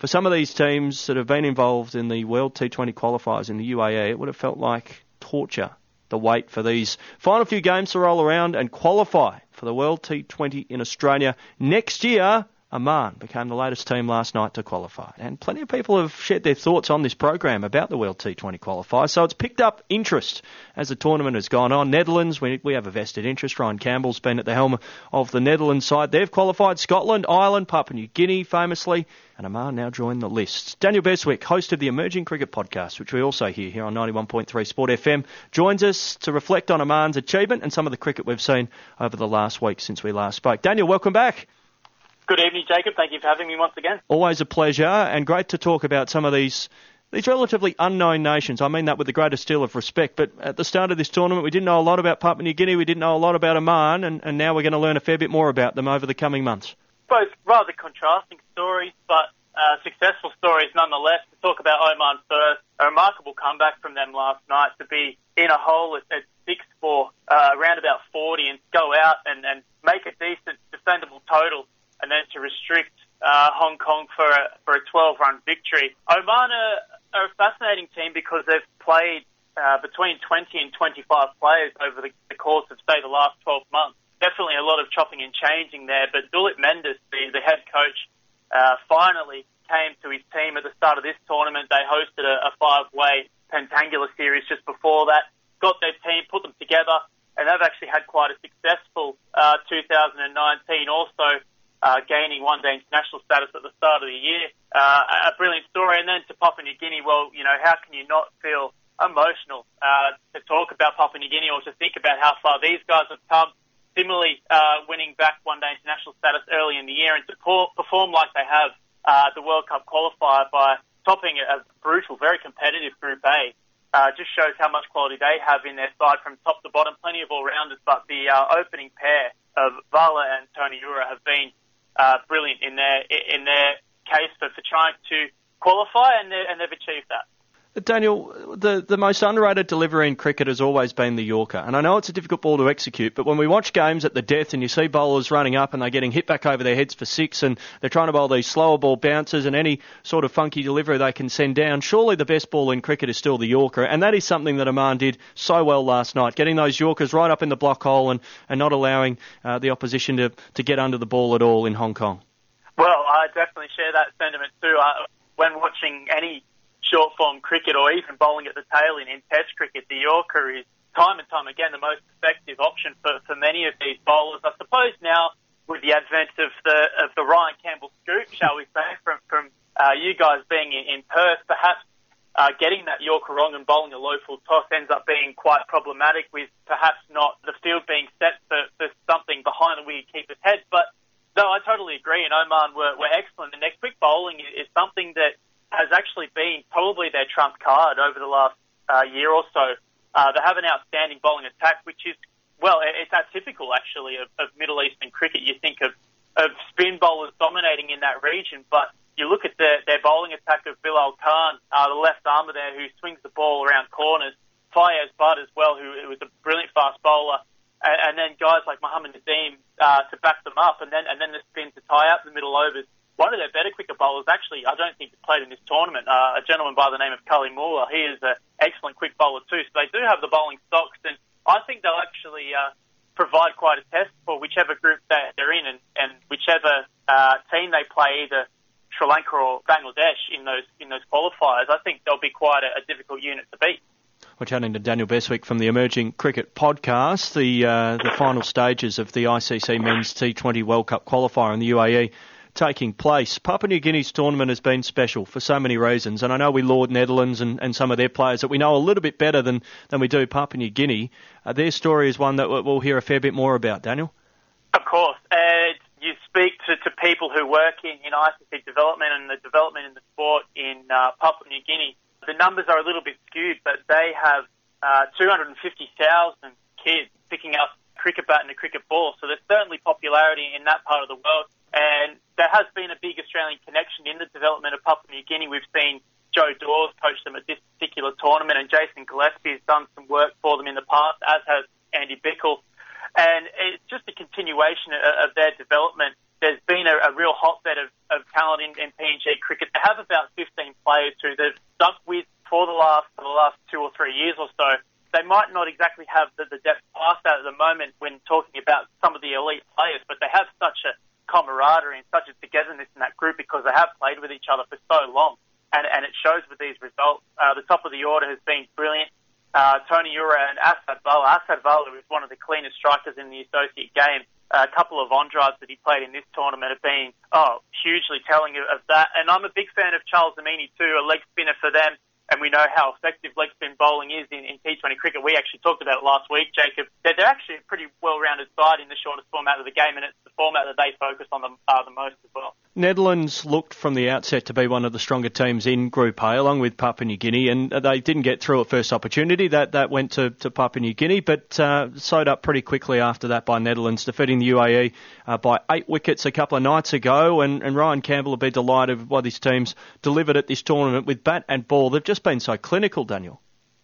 for some of these teams that have been involved in the World T20 qualifiers in the UAE, it would have felt like torture, the wait for these final few games to roll around and qualify for the World T20 in Australia next year. Oman became the latest team last night to qualify. And plenty of people have shared their thoughts on this program about the World T20 qualifier. So it's picked up interest as the tournament has gone on. Netherlands, we have a vested interest. Ryan Campbell's been at the helm of the Netherlands side. They've qualified. Scotland, Ireland, Papua New Guinea famously. And Oman now join the list. Daniel Beswick, host of the Emerging Cricket Podcast, which we also hear here on 91.3 Sport FM, joins us to reflect on Oman's achievement and some of the cricket we've seen over the last week since we last spoke. Daniel, welcome back. Good evening, Jacob. Thank you for having me once again. Always a pleasure, and great to talk about some of these relatively unknown nations. I mean that with the greatest deal of respect, but at the start of this tournament we didn't know a lot about Papua New Guinea, we didn't know a lot about Oman, and now we're going to learn a fair bit more about them over the coming months. Both rather contrasting stories, but successful stories nonetheless. To talk about Oman first, a remarkable comeback from them last night to be in a hole at 6 for around about 40 and go out and make a decent, defendable total, and then to restrict Hong Kong for a 12-run victory. Oman are a fascinating team because they've played between 20 and 25 players over the course of, say, the last 12 months. Definitely a lot of chopping and changing there, but Dulit Mendes, the head coach, finally came to his team at the start of this tournament. They hosted a 5-way pentangular series just before that, got their team, put them together, and they've actually had quite a successful 2019 also, gaining one-day international status at the start of the year. A brilliant story. And then to Papua New Guinea, well, how can you not feel emotional to talk about Papua New Guinea or to think about how far these guys have come? Similarly, winning back one-day international status early in the year and to perform like they have the World Cup qualifier by topping a brutal, very competitive Group A. Just shows how much quality they have in their side from top to bottom. Plenty of all-rounders, but the opening pair of Vala and Tony Ura have been brilliant in their case for trying to qualify, and they've achieved that. Daniel, the most underrated delivery in cricket has always been the Yorker. And I know it's a difficult ball to execute, but when we watch games at the death and you see bowlers running up and they're getting hit back over their heads for 6 and they're trying to bowl these slower ball bounces and any sort of funky delivery they can send down, surely the best ball in cricket is still the Yorker. And that is something that Oman did so well last night, getting those Yorkers right up in the block hole and not allowing the opposition to get under the ball at all in Hong Kong. Well, I definitely share that sentiment too. When watching any short-form cricket or even bowling at the tail in Test cricket, the Yorker is time and time again the most effective option for many of these bowlers. I suppose now with the advent of the Ryan Campbell scoop, shall we say, from you guys being in Perth, perhaps getting that Yorker wrong and bowling a low full toss ends up being quite problematic with perhaps not the field being set for something behind the wicket-keeper's head. But no, I totally agree, and Oman were excellent, and their quick bowling is something that has actually been probably their trump card over the last year or so. They have an outstanding bowling attack, which is, well, it's atypical actually of Middle Eastern cricket. You think of spin bowlers dominating in that region, but you look at their bowling attack of Bilal Khan, the left armer there who swings the ball around corners, Fayez Butt as well, who was a brilliant fast bowler, and then guys like Mohammad Nadeem to back them up, and then the spin to tie up the middle overs. One of their better quicker bowlers, actually, I don't think has played in this tournament, a gentleman by the name of Kali Muller. He is an excellent quick bowler too, so they do have the bowling stocks, and I think they'll actually provide quite a test for whichever group they're in and whichever team they play, either Sri Lanka or Bangladesh in those qualifiers. I think they'll be quite a difficult unit to beat. We're chatting to Daniel Beswick from the Emerging Cricket Podcast. The final stages of the ICC Men's T20 World Cup qualifier in the UAE taking place. Papua New Guinea's tournament has been special for so many reasons, and I know we laud Netherlands and some of their players that we know a little bit better than we do Papua New Guinea. Their story is one that we'll hear a fair bit more about, Daniel. Of course. You speak to people who work in ICC development and the development in the sport in Papua New Guinea. The numbers are a little bit skewed, but they have 250,000 kids picking up cricket bat and a cricket ball, so there's certainly popularity in that part of the world. And there has been a big Australian connection in the development of Papua New Guinea. We've seen Joe Dawes coach them at this particular tournament, and Jason Gillespie has done some work for them in the past, as has Andy Bickle. And it's just a continuation of their development. there's been a real hotbed of talent in PNG cricket. They have about 15 players who they've stuck with for the last 2 or 3 years or so. They might not exactly have the depth past that at the moment when talking about some of the elite players, but they have such a camaraderie and such a togetherness in that group because they have played with each other for so long. And it shows with these results. The top of the order has been brilliant. Tony Ura and Asad Bala. Asad Bala is one of the cleanest strikers in the associate game. A couple of on-drives that he played in this tournament have been hugely telling of that. And I'm a big fan of Charles Amini too, a leg spinner for them. And we know how effective leg spin bowling is in T20 cricket. We actually talked about it last week, Jacob. They're actually a pretty well-rounded side in the shortest format of the game, and it's the format that they focus on the most as well. Netherlands looked from the outset to be one of the stronger teams in Group A, along with Papua New Guinea, and they didn't get through at first opportunity. That went to Papua New Guinea, but sewed up pretty quickly after that by Netherlands, defeating the UAE by 8 wickets a couple of nights ago, and Ryan Campbell will be delighted with what his team's delivered at this tournament with bat and ball. They've just been so clinical, Daniel.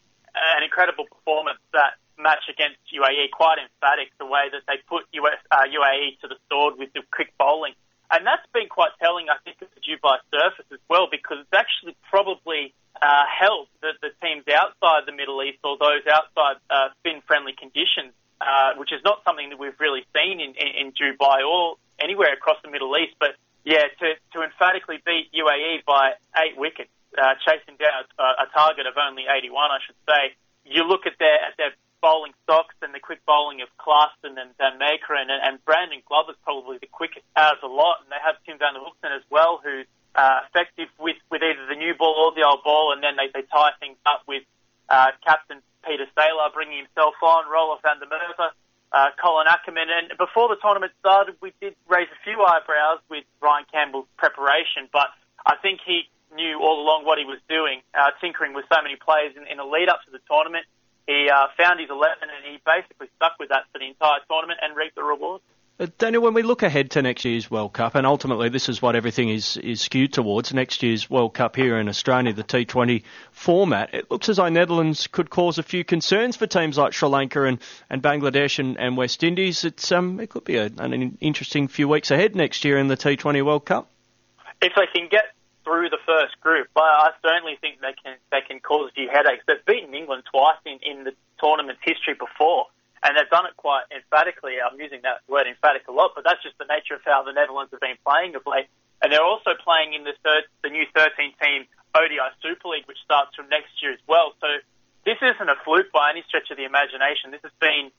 An incredible performance, that match against UAE, quite emphatic, the way that they put UAE to the sword with the quick bowling. And that's been quite telling, I think, of the Dubai surface as well, because it's actually probably helped the teams outside the Middle East or those outside spin-friendly conditions, which is not something that we've really seen in Dubai or anywhere across the Middle East. But, yeah, to emphatically beat UAE by 8 wickets, chasing down a target of only 81, I should say. You look at their bowling stocks and the quick bowling of Klassen and Van Meekeren, and Brandon Glover's probably the quickest out of the lot, and they have Tim van der Hoogten as well, who's effective with either the new ball or the old ball, and then they tie things up with captain Peter Saylor bringing himself on, Roelof van der Merwe, Colin Ackerman. And before the tournament started, we did raise a few eyebrows with Ryan Campbell's preparation, but I think he knew all along what he was doing, tinkering with so many players in the lead-up to the tournament. He found his 11 and he basically stuck with that for the entire tournament and reaped the rewards. Daniel, when we look ahead to next year's World Cup, and ultimately this is what everything is skewed towards, next year's World Cup here in Australia, the T20 format, it looks as though Netherlands could cause a few concerns for teams like Sri Lanka and Bangladesh and West Indies. It could be an interesting few weeks ahead next year in the T20 World Cup. If they can get through the first group, I certainly think they can cause a few headaches. They've beaten England twice in the tournament's history before, and they've done it quite emphatically. I'm using that word emphatic a lot, but that's just the nature of how the Netherlands have been playing of late. And they're also playing in the new 13-team ODI Super League, which starts from next year as well. So this isn't a fluke by any stretch of the imagination. This has been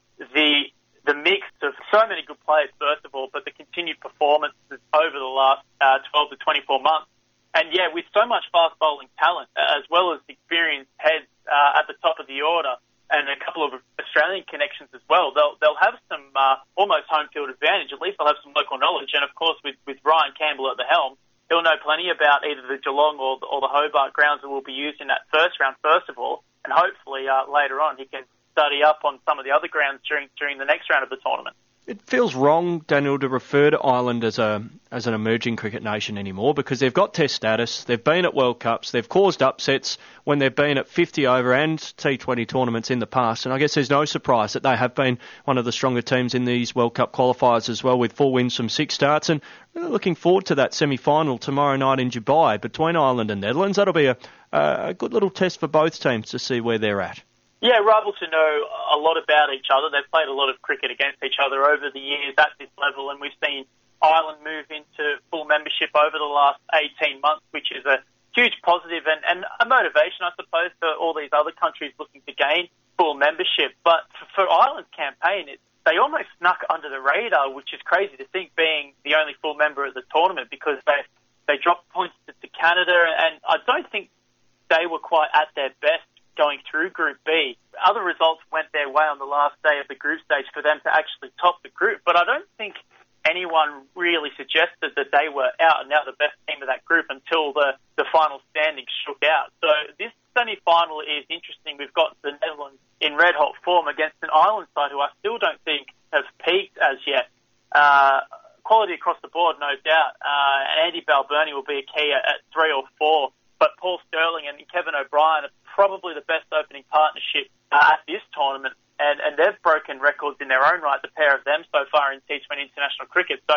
the mix of so many good players, first of all, but the continued performances over the last 12 to 24 months. And, yeah, with so much fast bowling talent, as well as experienced heads at the top of the order and a couple of Australian connections as well, they'll have some almost home field advantage. At least they'll have some local knowledge. And, of course, with Ryan Campbell at the helm, he'll know plenty about either the Geelong or the Hobart grounds that will be used in that first round, first of all. And hopefully later on he can study up on some of the other grounds during the next round of the tournament. It feels wrong, Daniel, to refer to Ireland as an emerging cricket nation anymore because they've got Test status, they've been at World Cups, they've caused upsets when they've been at 50 over and T20 tournaments in the past, and I guess there's no surprise that they have been one of the stronger teams in these World Cup qualifiers as well, with 4 wins from 6 starts, and really looking forward to that semi-final tomorrow night in Dubai between Ireland and Netherlands. That'll be a good little test for both teams to see where they're at. Yeah, rival to know a lot about each other. They've played a lot of cricket against each other over the years at this level, and we've seen Ireland move into full membership over the last 18 months, which is a huge positive and a motivation, I suppose, for all these other countries looking to gain full membership. But for Ireland's campaign, they almost snuck under the radar, which is crazy to think, being the only full member of the tournament, because they dropped points to Canada, and I don't think they were quite at their best going through Group B. Other results went their way on the last day of the group stage for them to actually top the group, but I don't think anyone really suggested that they were out and out the best team of that group until the final standings shook out. So this semi-final is interesting. We've got the Netherlands in red-hot form against an Ireland side who I still don't think have peaked as yet. Quality across the board, no doubt. Andy Balbirnie will be a key at 3 or 4, but Paul Sterling and Kevin O'Brien are probably the best opening partnership at this tournament, and they've broken records in their own right, the pair of them so far in T20 international cricket. So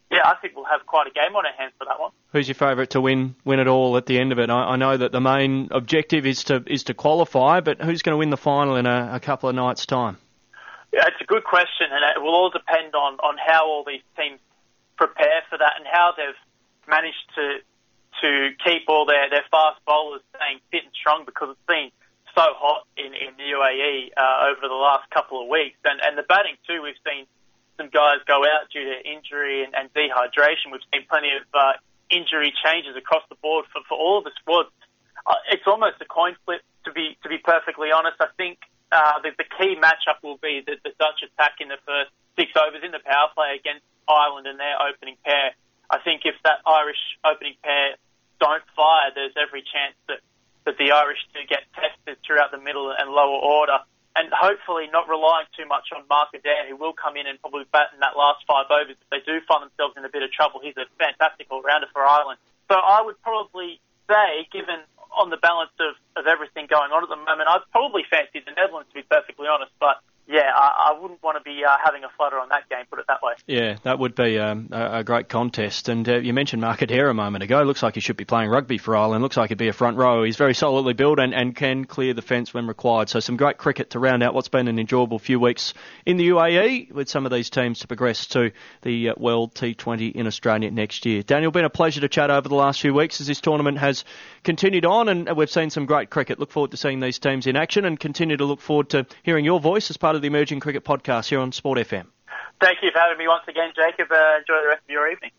Yeah, I think we'll have quite a game on our hands for that one. Who's your favourite to win it all at the end of it? I know that the main objective is to qualify, but who's going to win the final in a couple of nights' time? Yeah, it's a good question, and it will all depend on how all these teams prepare for that and how they've managed to keep all their fast bowlers staying fit and strong, because it's been so hot in the UAE over the last couple of weeks. And the batting too, we've seen some guys go out due to injury and dehydration. We've seen plenty of injury changes across the board for all of the squads. It's almost a coin flip, to be perfectly honest. I think the key matchup will be the Dutch attack in the first 6 overs in the power play against Ireland and their opening pair. I think if that Irish opening pair don't fire, there's every chance that the Irish do get tested throughout the middle and lower order, and hopefully not relying too much on Mark Adair, who will come in and probably bat in that last 5 overs. If they do find themselves in a bit of trouble, he's a fantastic all-rounder for Ireland. So I would probably say, given on the balance of everything going on at the moment, I'd probably fancy the Netherlands, to be perfectly honest, but yeah, I wouldn't want to be having a flutter on that game, put it that way. Yeah, that would be a great contest. And you mentioned Mark Adair a moment ago. Looks like he should be playing rugby for Ireland. Looks like he'd be a front row. He's very solidly built and can clear the fence when required. So some great cricket to round out what's been an enjoyable few weeks in the UAE, with some of these teams to progress to the World T20 in Australia next year. Daniel, been a pleasure to chat over the last few weeks as this tournament has continued on, and we've seen some great cricket. Look forward to seeing these teams in action, and continue to look forward to hearing your voice as part of the Emerging Cricket Podcast here on Sport FM. Thank you for having me once again, Jacob. Enjoy the rest of your evening.